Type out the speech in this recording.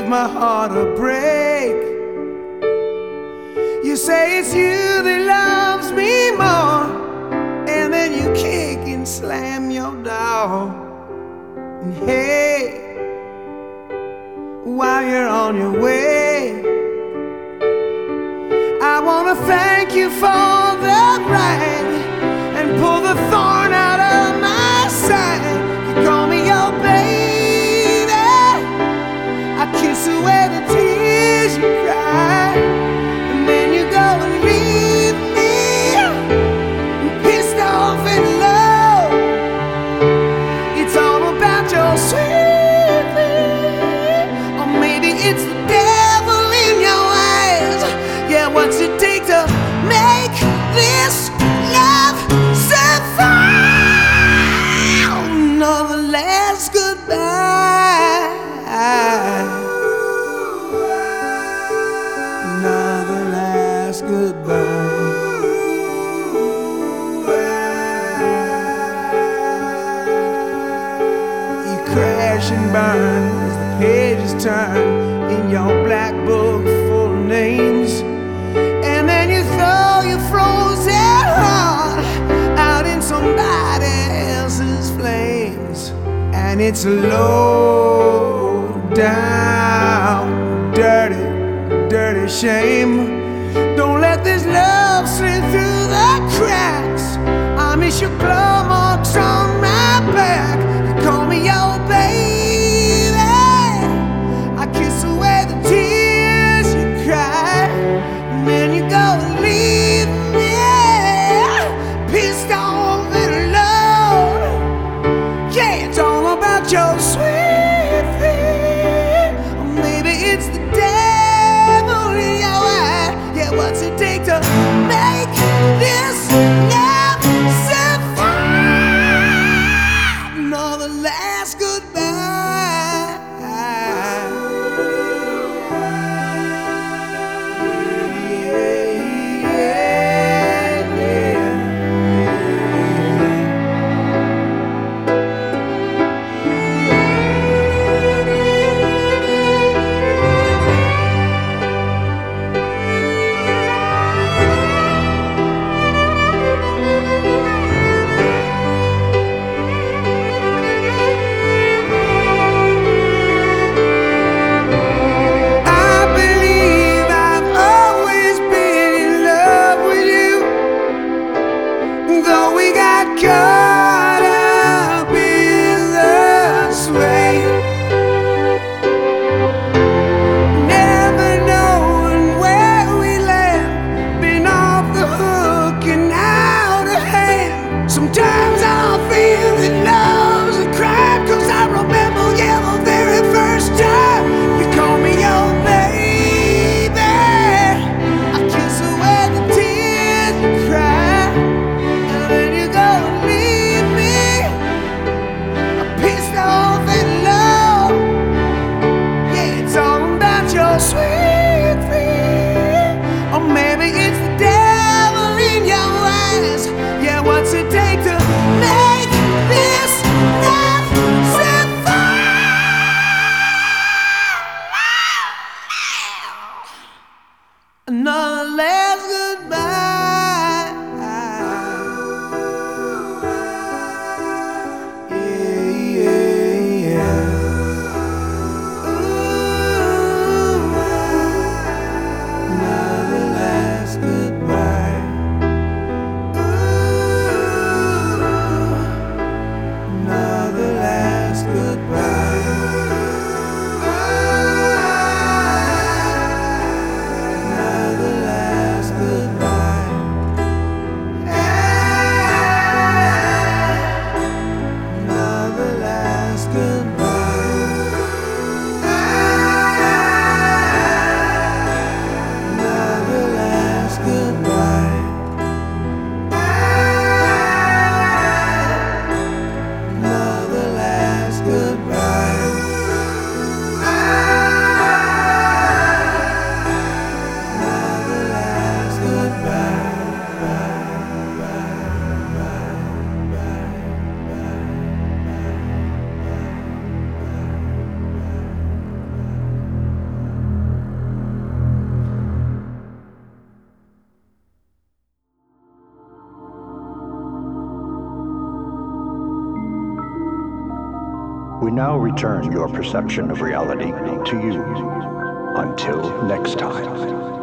my heart a break. You say it's you that loves me more, and then you kick and slam your door. And hey, while you're on your way, I wanna thank you for the ride and pull the thorn out of my side. You call me your baby, I kiss away the tears you cry, and then you go and leave me pissed off and low. It's all about your sweet thing, or maybe it's the devil in your eyes. Yeah, what's it take to make this love survive? Another last goodbye, another last goodbye. You crash and burn as the pages turn in your black book full of names, and then you throw your frozen heart out in somebody else's flames. And it's a low down, dirty, dirty shame. Don't let this love slip through the cracks. I miss your claw marks on my back. You call me your baby, I kiss away the tears you cry, and then you go and leave me pissed off and alone. Yeah, it's all about your sweet thing, or maybe it's the devil in your eye. Yeah, what's it take to make this love survive? Another last goodbye. Caught up in the sway, never knowing where we land, been off the hook and out of hand. Sometimes I feel that love's a crime, 'cause I remember, yeah, the very first time you called me your baby. I kiss away the tears you cry, and then you go and leave me pissed off and low. Yeah, it's all about your sweet thing, or maybe it's the devil in your eyes. Yeah, what's it take to make this love survive? Another last goodbye. Yeah, yeah, yeah. Ooh, another last goodbye. Ooh, another last goodbye. Another last goodbye. Another last goodbye. Another last goodbye. Another last goodbye. Another last goodbye. Bye, bye, bye, bye, bye, bye. We now return your perception of reality to you. Until next time.